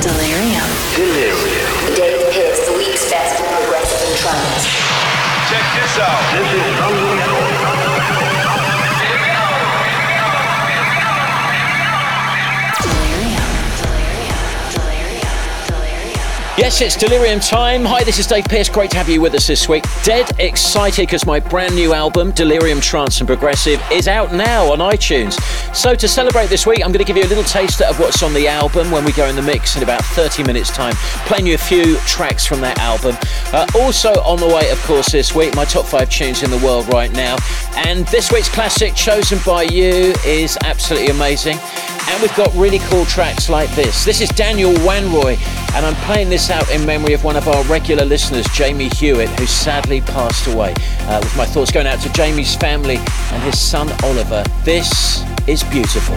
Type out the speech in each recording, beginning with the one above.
Delirium. Dave Pitts, the week's best in progressive and trance. Check this out. This is Yes, it's Delirium time. Hi, this is Dave Pearce. Great to have you with us this week. Dead excited because my brand new album, Delirium Trance and Progressive, is out now on iTunes. So to celebrate this week, I'm going to give you a little taster of what's on the album when we go in the mix in about 30 minutes time, playing you a few tracks from that album. Also on the way, of course, this week, my top 5 tunes in the world right now. And this week's classic, chosen by you, is absolutely amazing. And we've got really cool tracks like this. This is Daniel Wanroy, and I'm playing this out in memory of one of our regular listeners, Jamie Hewitt, who sadly passed away. With my thoughts going out to Jamie's family and his son Oliver. This is beautiful.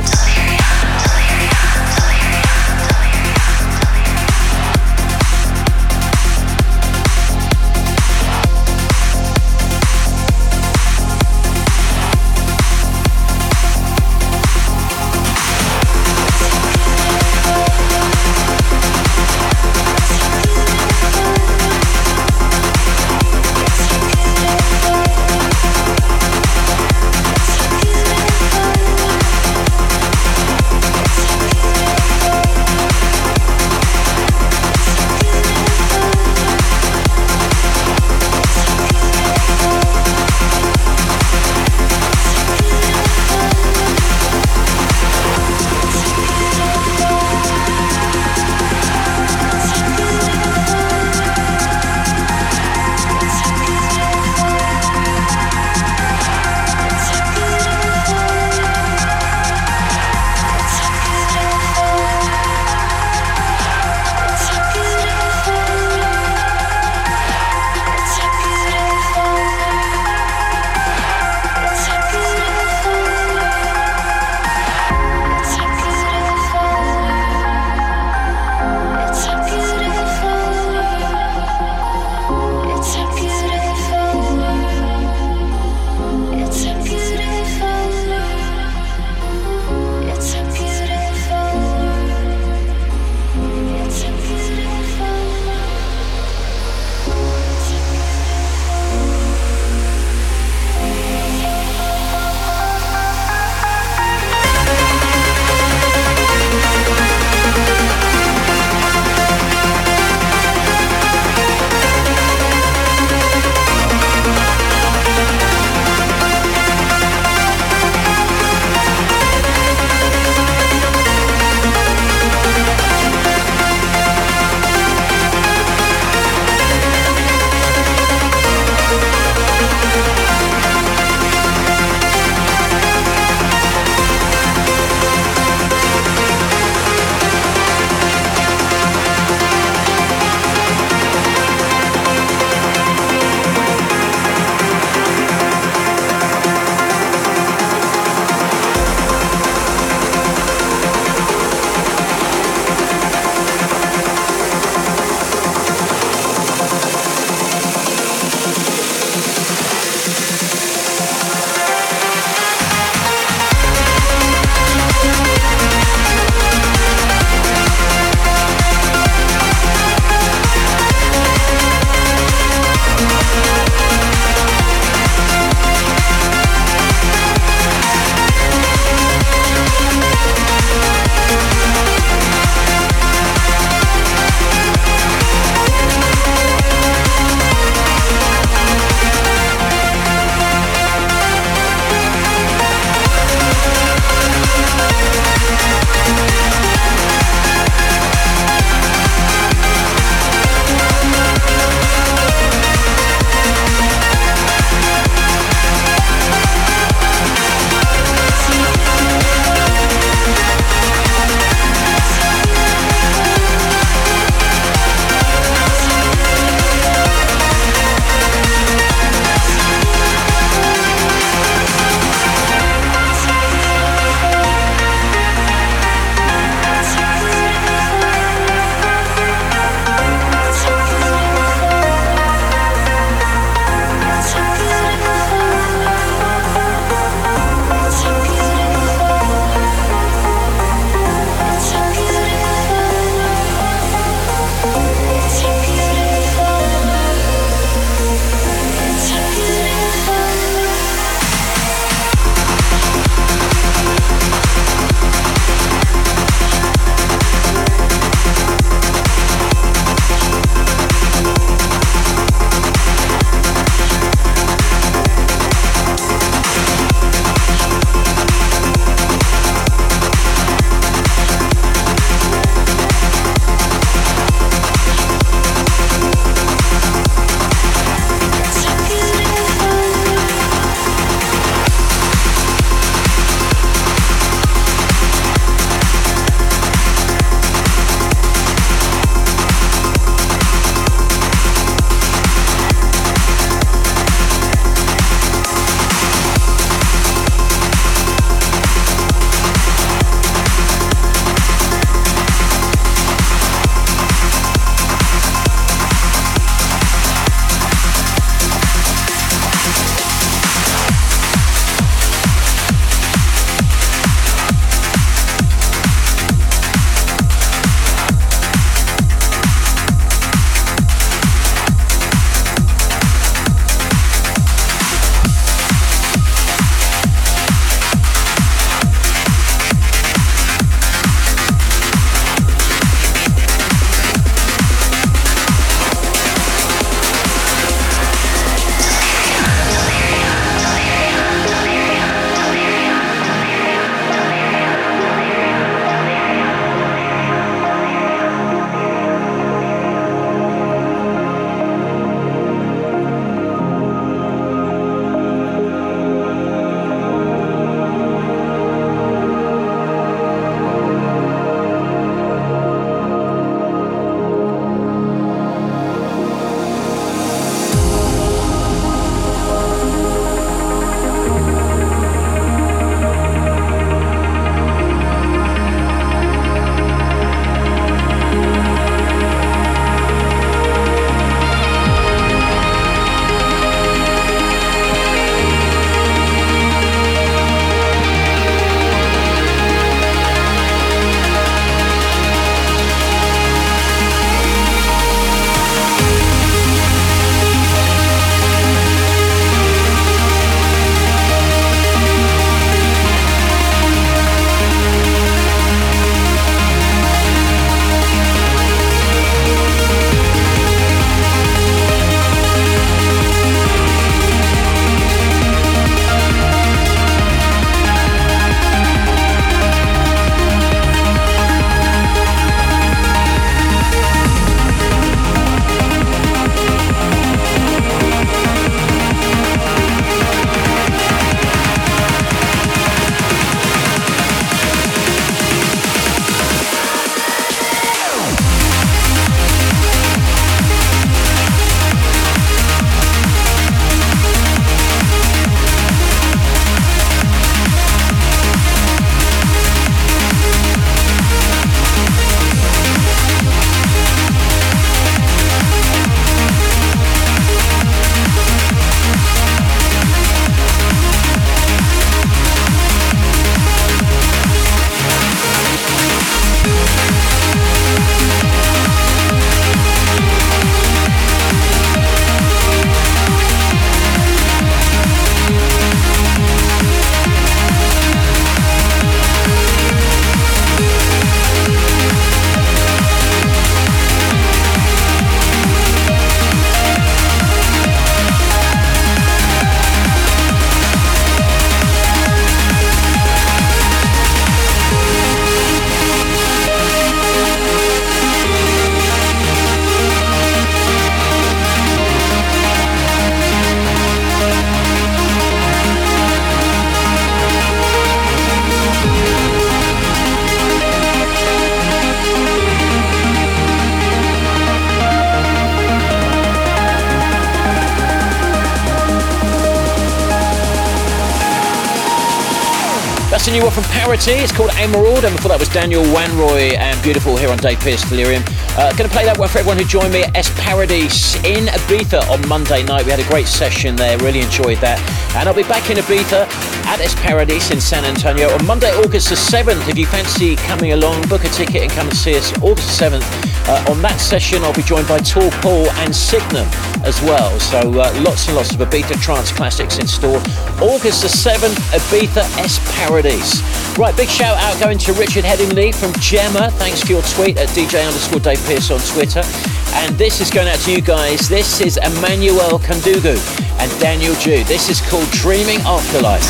version you want from Parity. It's called Emerald, and before that was Daniel Wanroy and Beautiful here on Dave Pearce Delirium. Going to play that one for everyone who joined me at Paradise in Ibiza on Monday night. We had a great session there, really enjoyed that. And I'll be back in Ibiza at Paradise in San Antonio on Monday, August the 7th. If you fancy coming along, book a ticket and come and see us August the 7th. On that session, I'll be joined by Tall Paul and Signum as well. So lots and lots of Ibiza trance classics in store. August the 7th, Ibiza Paradise. Right, big shout out going to Richard Headingley from Gemma. Thanks for your tweet at DJ_Dave Pearce on Twitter. And this is going out to you guys. This is Emmanuel Kandugu and Daniel Jude. This is called Dreaming Afterlife.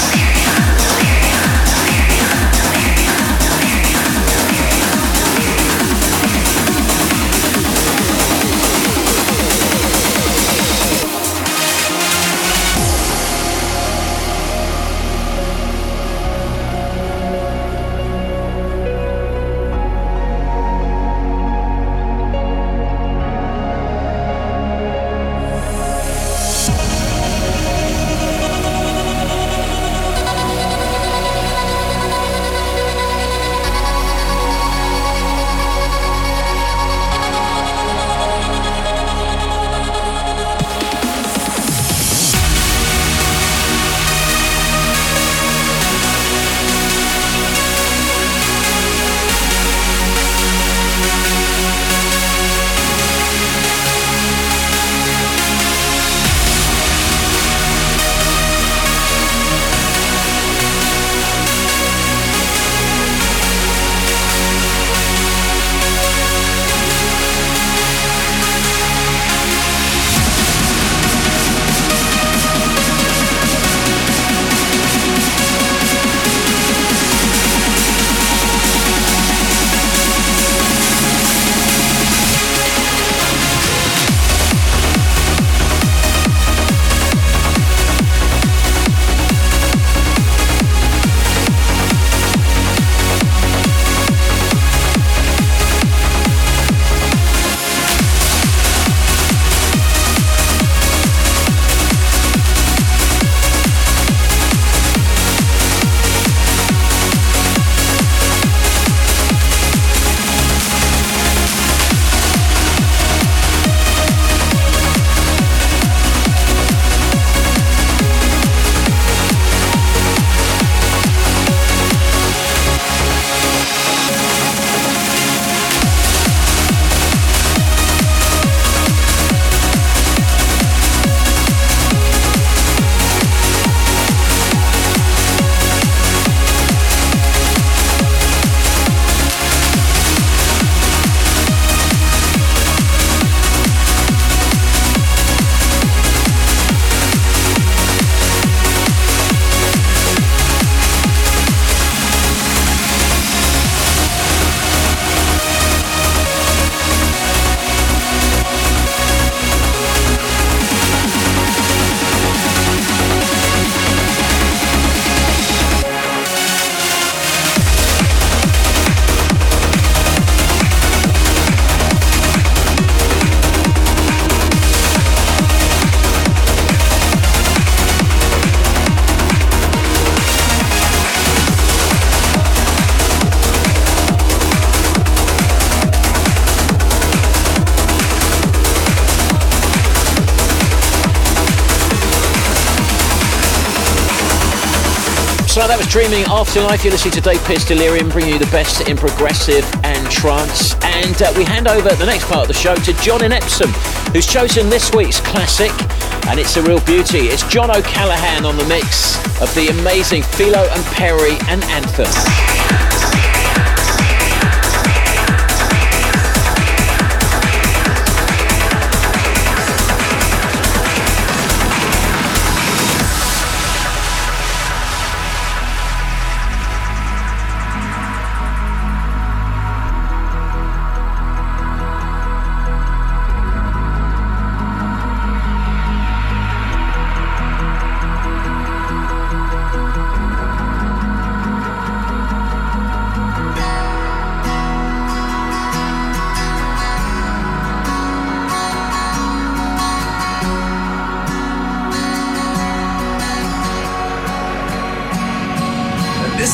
So that was Dreaming Afterlife. You're listening to Dave Pearce Delirium, bringing you the best in progressive and trance. And we hand over the next part of the show to John in Epsom, who's chosen this week's classic, and it's a real beauty. It's John O'Callaghan on the mix of the amazing Philo and Perry and Anthem.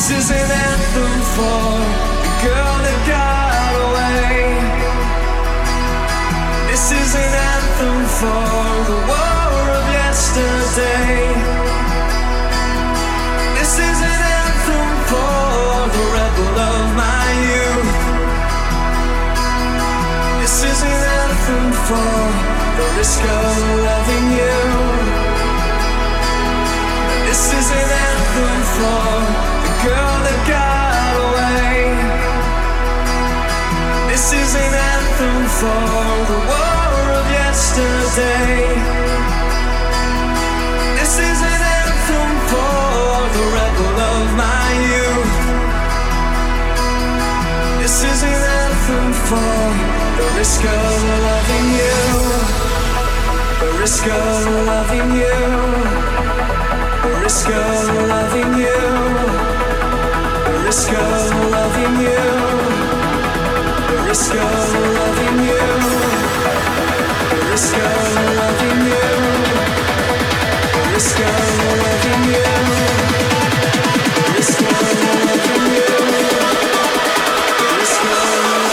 This is an anthem for the girl that got away. This is an anthem for the war of yesterday. This is an anthem for the rebel of my youth. This is an anthem for the risk of loving you. This is an anthem for the girl that got away. This is an anthem for the war of yesterday. This is an anthem for the rebel of my youth. This is an anthem for the risk of loving you. The risk of loving you. The risk of loving you. The risk of loving you. The risk of loving you. The risk of loving you. The risk of loving you. The risk of loving you. The risk of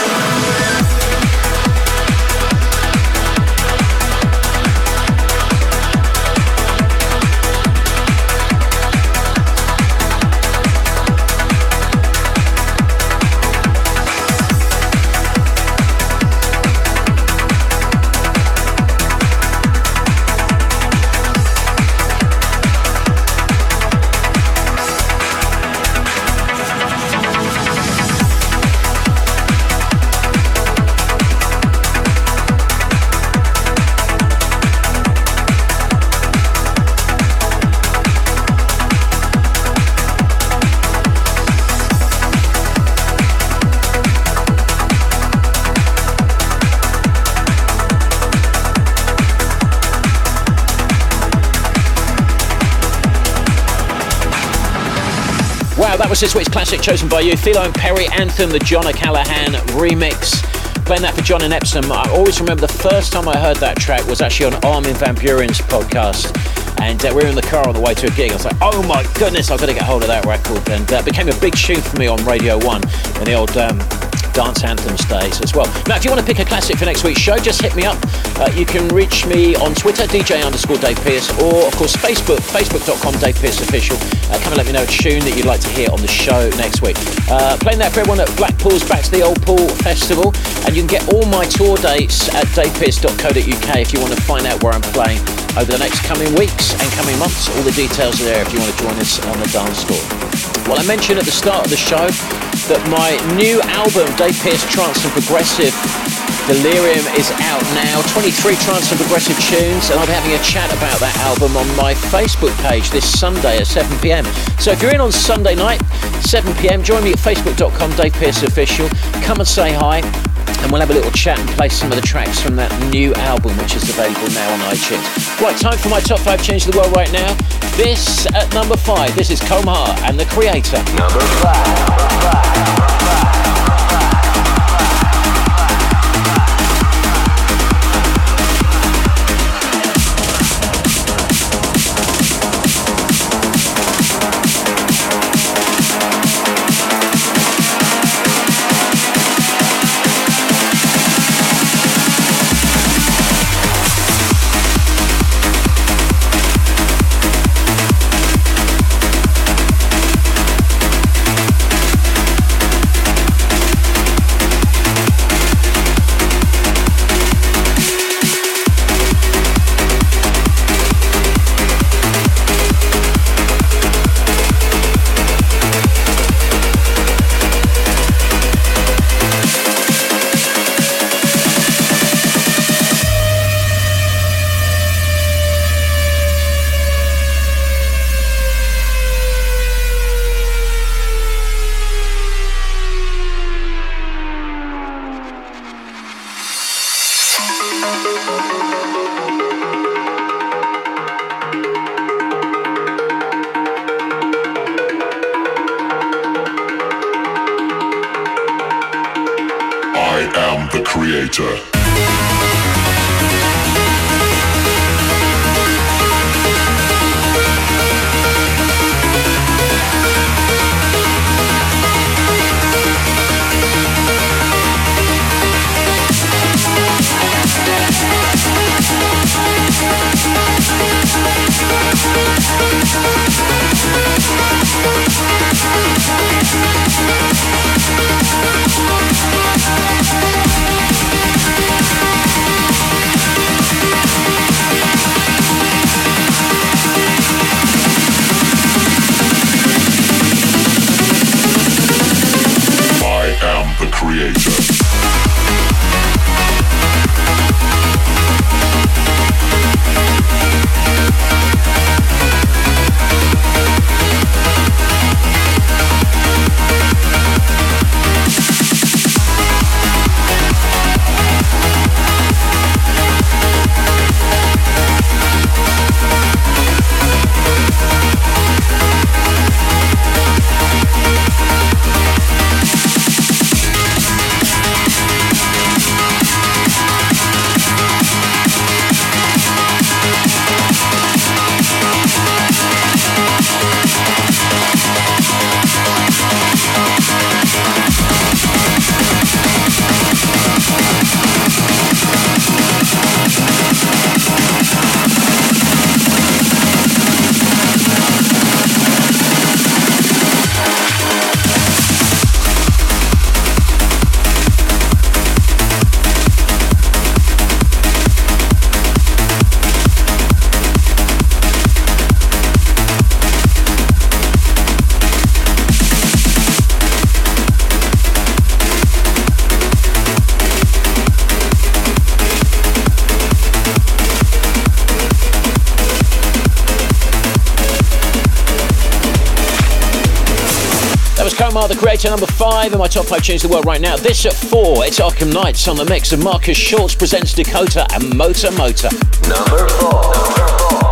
That was this week's classic chosen by you, Philo and Perry Anthem, the John O'Callaghan remix. Playing that for John and Epsom. I always remember the first time I heard that track was actually on Armin van Buuren's podcast. And we were in the car on the way to a gig. I was like, oh my goodness, I've got to get hold of that record. And it became a big tune for me on Radio 1 in the old Dance Anthems days as well. Now, if you want to pick a classic for next week's show, just hit me up. You can reach me on Twitter, DJ_Dave Pearce, or of course Facebook, facebook.com Dave Pearce Official. Come and let me know a tune that you'd like to hear on the show next week. Playing that for everyone at Blackpool's Back to the Old Pool Festival, and you can get all my tour dates at davepearce.co.uk if you want to find out where I'm playing over the next coming weeks and coming months. All the details are there if you want to join us on the dance floor. Well, I mentioned at the start of the show that my new album, Dave Pearce Trance and Progressive Delirium, is out now. 23 trance and progressive tunes, and I'll be having a chat about that album on my Facebook page this Sunday at 7 p.m. So if you're in on Sunday night, 7 p.m, join me at facebook.com Dave Pearce Official. Come and say hi, and we'll have a little chat and play some of the tracks from that new album, which is available now on iTunes. Right, time for my top 5 tunes of the world right now. This at number 5, this is Comar and The Creator. Number 5. Creator. Lamar, the Creator, number 5 in my top 5 tunes of the world right now. This at 4, it's Arkham Knights on the mix of Marcus Schultz presents Dakota and Motor Motor. Number 4.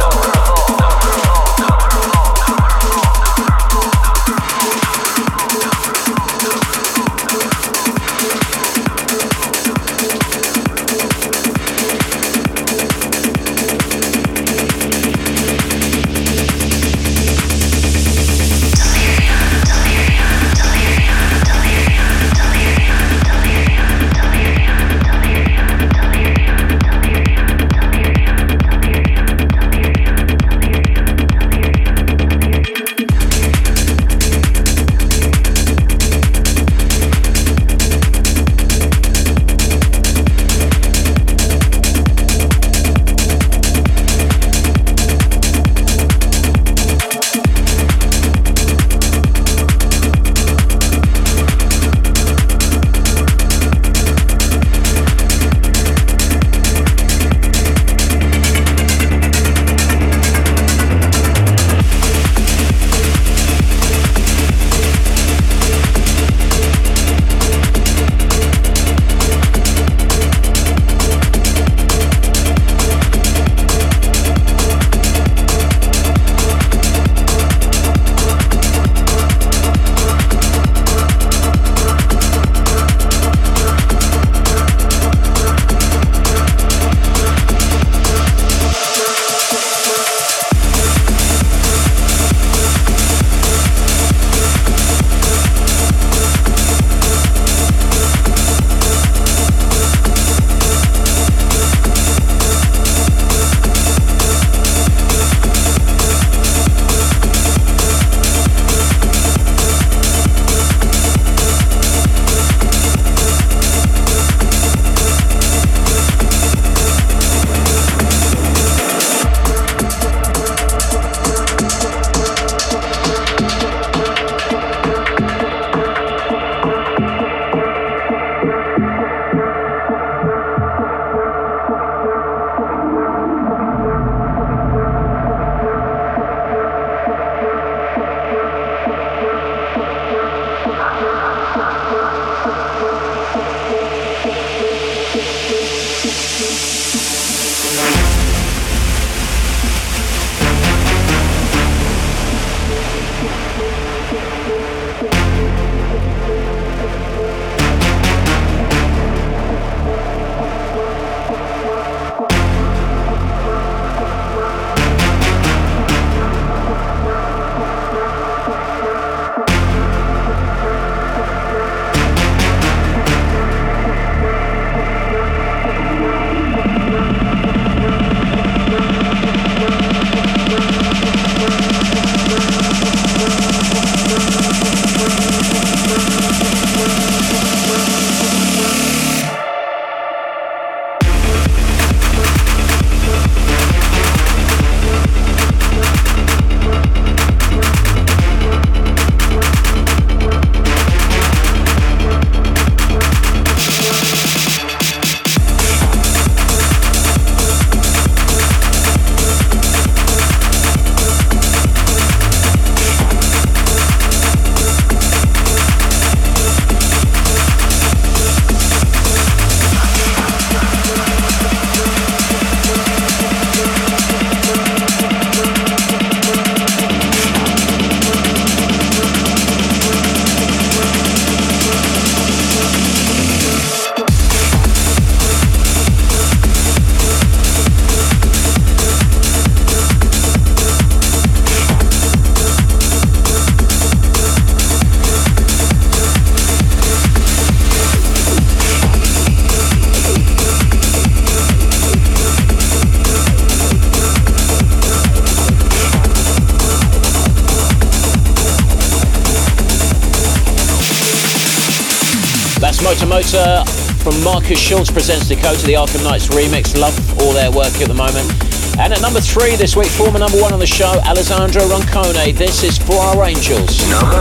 That's Motor Motor from Marcus Schultz presents Dakota, the Arkham Knights remix. Love all their work at the moment. And at number 3 this week, former number 1 on the show, Alessandro Roncone. This is For Our Angels. Number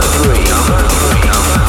3.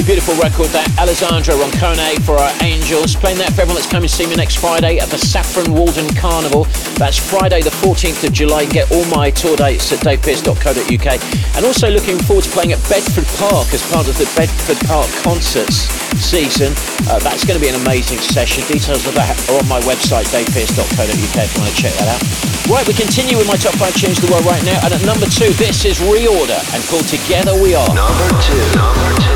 beautiful record, that Alessandro Roncone for our Angels. Playing that for everyone that's coming to see me next Friday at the Saffron Walden Carnival. That's Friday the 14th of July. You can get all my tour dates at davepearce.co.uk. And also looking forward to playing at Bedford Park as part of the Bedford Park Concerts season. That's going to be an amazing session. Details of that are on my website, davepearce.co.uk, if you want to check that out. Right, we continue with my top 5 tunes of the world right now. And at number 2, this is Reorder and called Together We Are. Number 2.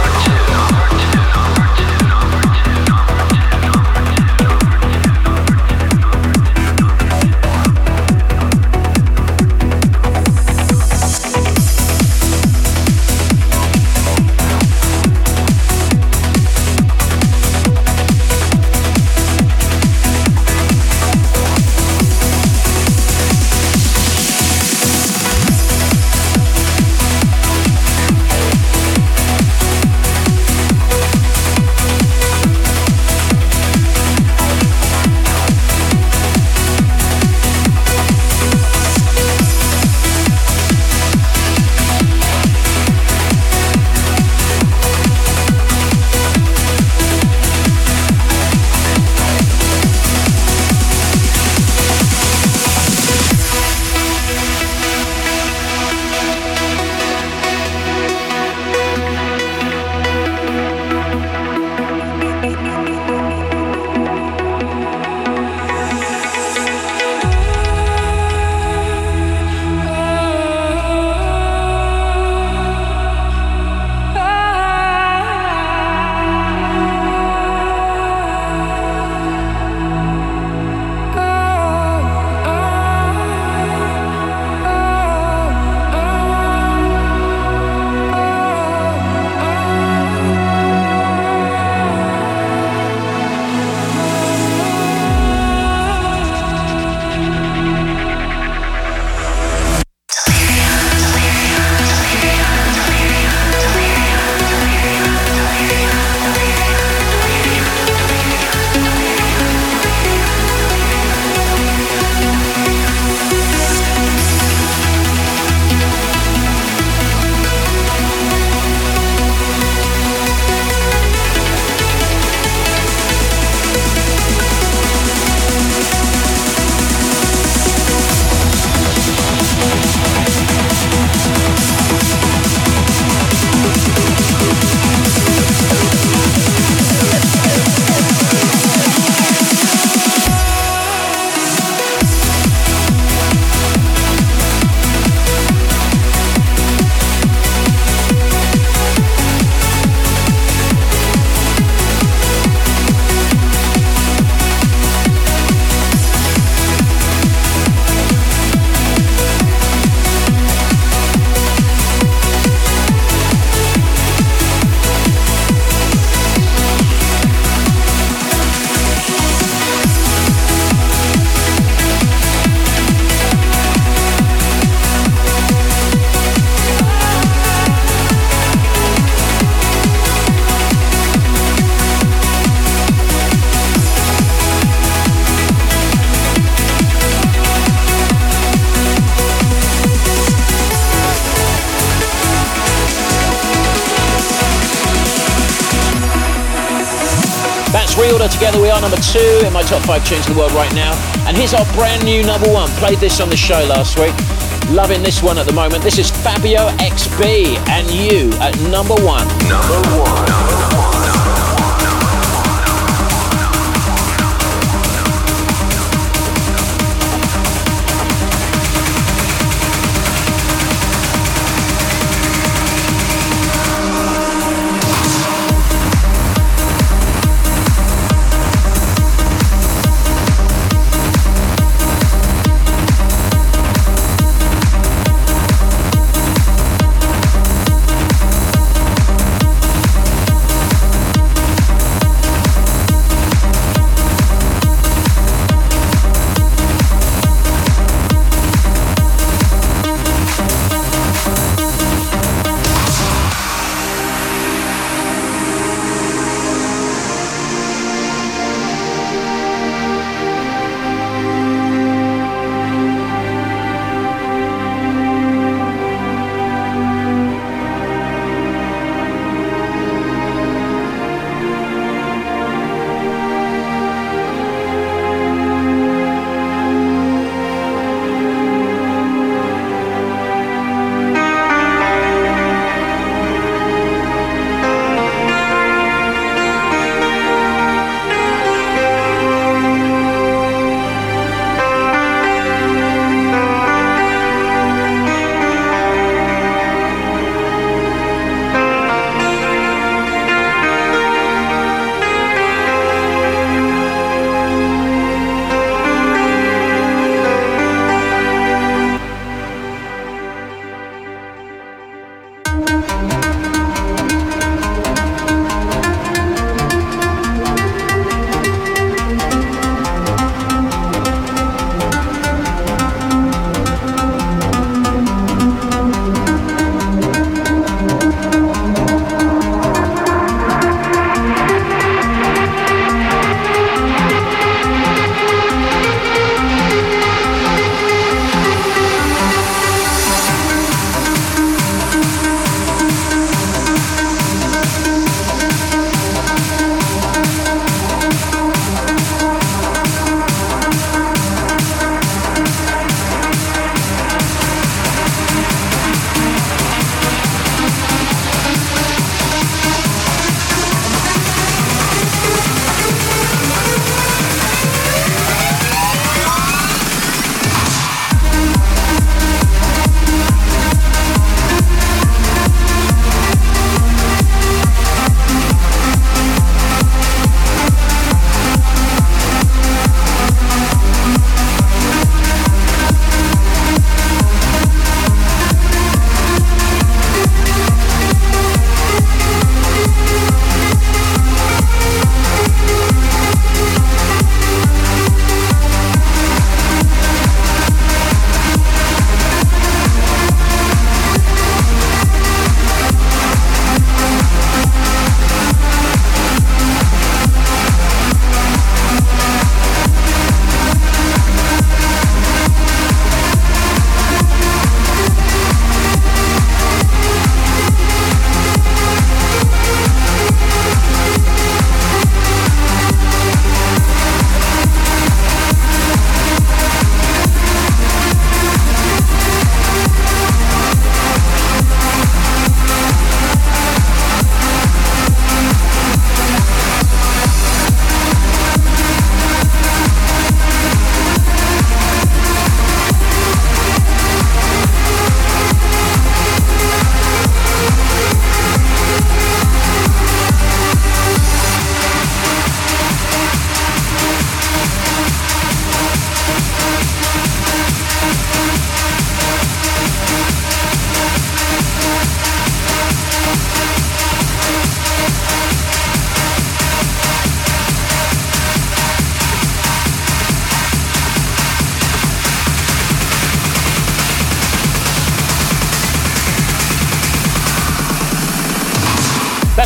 Reorder, Together We Are, number 2 in my top 5 tunes of the world right now. And here's our brand new number 1. Played this on the show last week. Loving this one at the moment. This is Fabio XB and You at number 1. Number 1.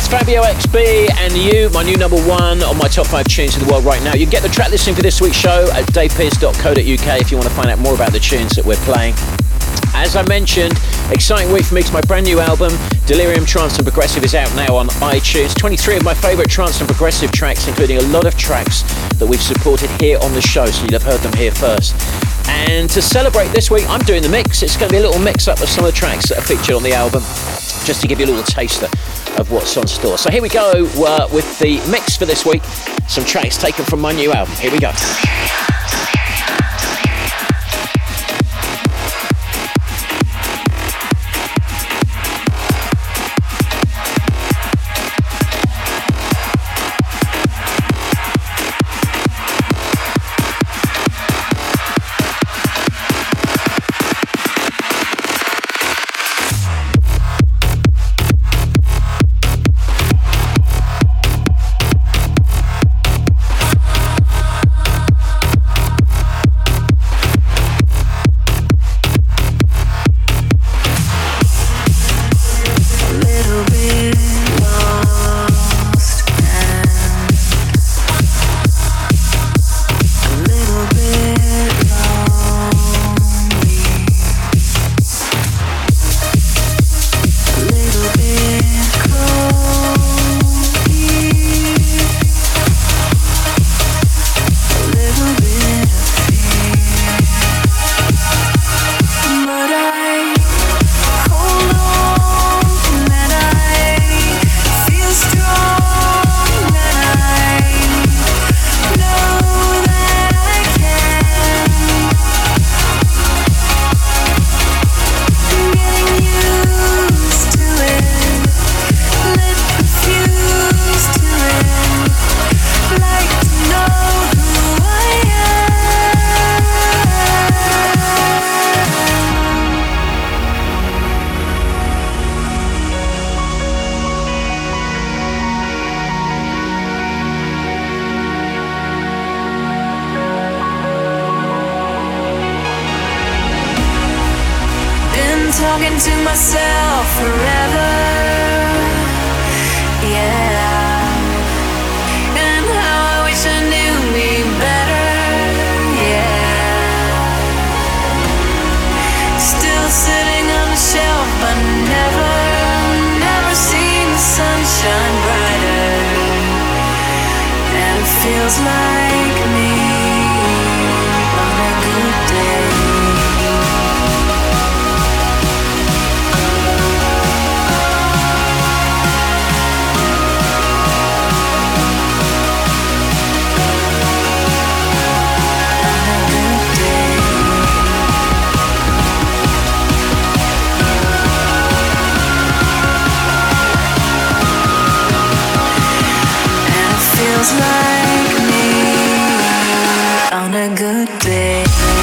That's Fabio XB and You, my new number one on my top 5 tunes in the world right now. You can get the track listing for this week's show at davepearce.co.uk if you want to find out more about the tunes that we're playing. As I mentioned, exciting week for me because my brand new album, Delirium Trance and Progressive, is out now on iTunes. 23 of my favourite trance and progressive tracks, including a lot of tracks that we've supported here on the show, so you'll have heard them here first. And to celebrate this week, I'm doing the mix. It's going to be a little mix-up of some of the tracks that are featured on the album, just to give you a little taster of what's on store. So here we go with the mix for this week. Some tracks taken from my new album. Here we go. talking to myself forever, yeah. And how I wish I knew me better, yeah. Still sitting on the shelf, but never seen the sunshine brighter. And it feels like me on a good day. Feels like me on a good day.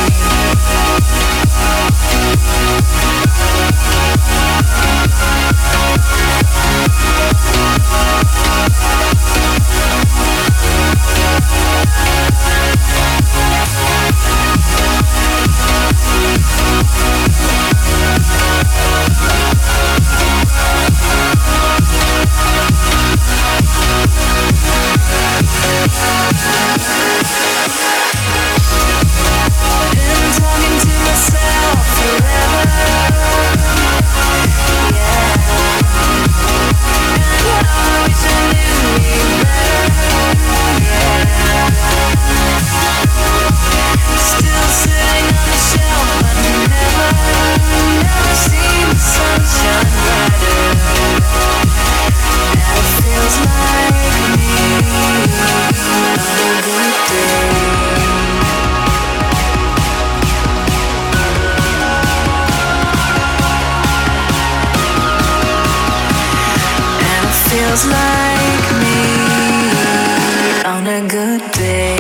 Feels like me on a good day.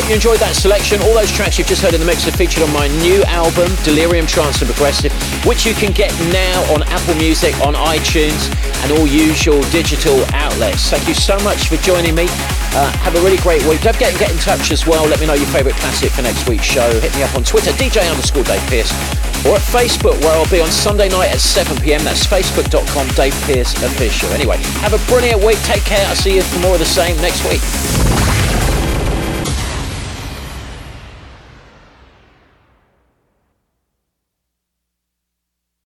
hope you enjoyed that selection. All those tracks you've just heard in the mix are featured on my new album, Delirium Trance and Progressive, which you can get now on Apple Music, on iTunes, and all usual digital outlets. Thank you so much for joining me. Have a really great week. Don't forget to get in touch as well. Let me know your favourite classic for next week's show. Hit me up on Twitter, DJ_Dave Pearce, or at Facebook, where I'll be on Sunday night at 7 p.m. That's facebook.com, Dave Pearce Official. Anyway, have a brilliant week. Take care. I'll see you for more of the same next week.